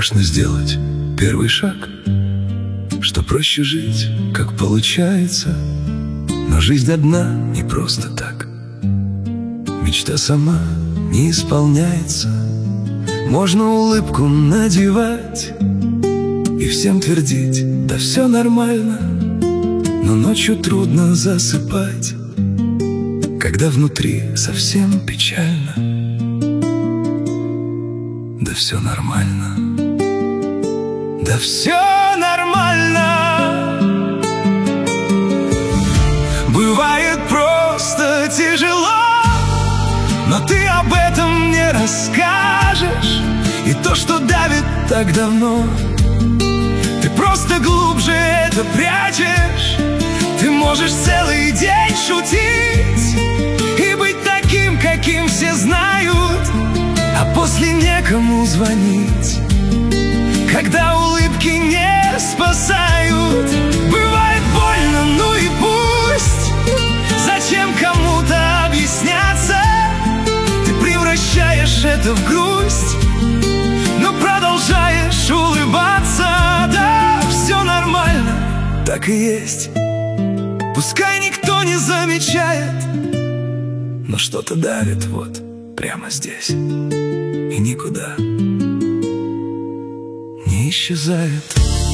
страшно сделать первый шаг, что проще жить, как получается. Но жизнь одна не просто так, мечта сама не исполняется. Можно улыбку надевать и всем твердить: да все нормально. Но ночью трудно засыпать, когда внутри совсем печально. Да все нормально, да все нормально. Бывает просто тяжело, но ты об этом не расскажешь. И то, что давит так давно, ты просто глубже это прячешь. Ты можешь целый день шутить и быть таким, каким все знают, а после некому звонить, когда улыбки не спасают. Бывает больно, ну и пусть. Зачем кому-то объясняться? Ты превращаешь это в грусть, но продолжаешь улыбаться. Да, все нормально, так и есть. Пускай никто не замечает, но что-то давит вот прямо здесь и никуда не исчезает.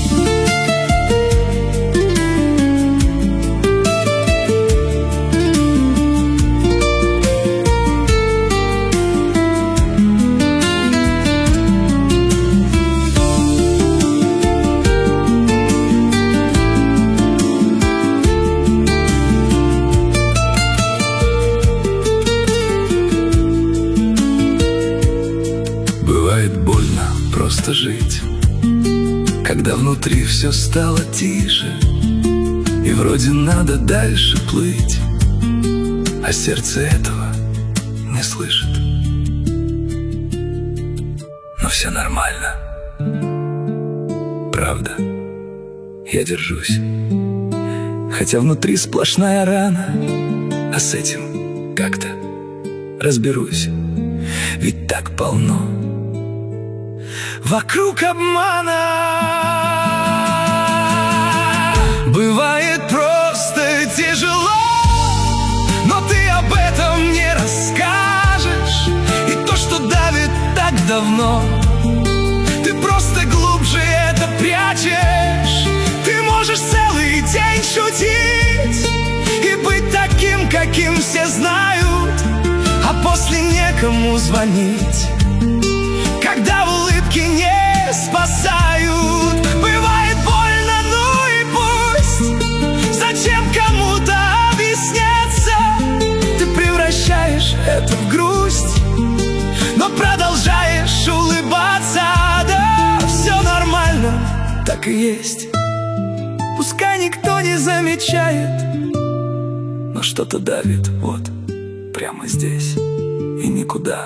Бывает больно просто жить, когда внутри все стало тише, и вроде надо дальше плыть, а сердце этого не слышит. Но все нормально, правда, я держусь, хотя внутри сплошная рана. А с этим как-то разберусь, ведь так полно вокруг обмана. Бывает просто тяжело, но ты об этом не расскажешь. И то, что давит так давно, ты просто глубже это прячешь. Ты можешь целый день шутить и быть таким, каким все знают, а после некому звонить, когда улыбки не спасают. Бывает больно, ну и пусть. Зачем кому-то объясняться? Ты превращаешь это в грусть, но продолжаешь улыбаться. Да, все нормально, так и есть. Пускай никто не замечает, но что-то давит вот прямо здесь и никуда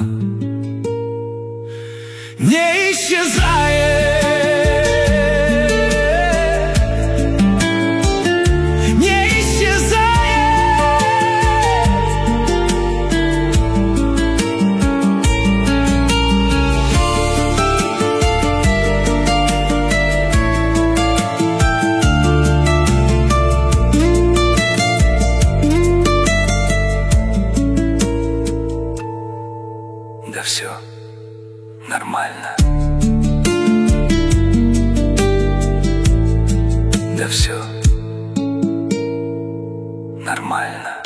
не исчезает. Не исчезает. Да все нормально. Да все нормально.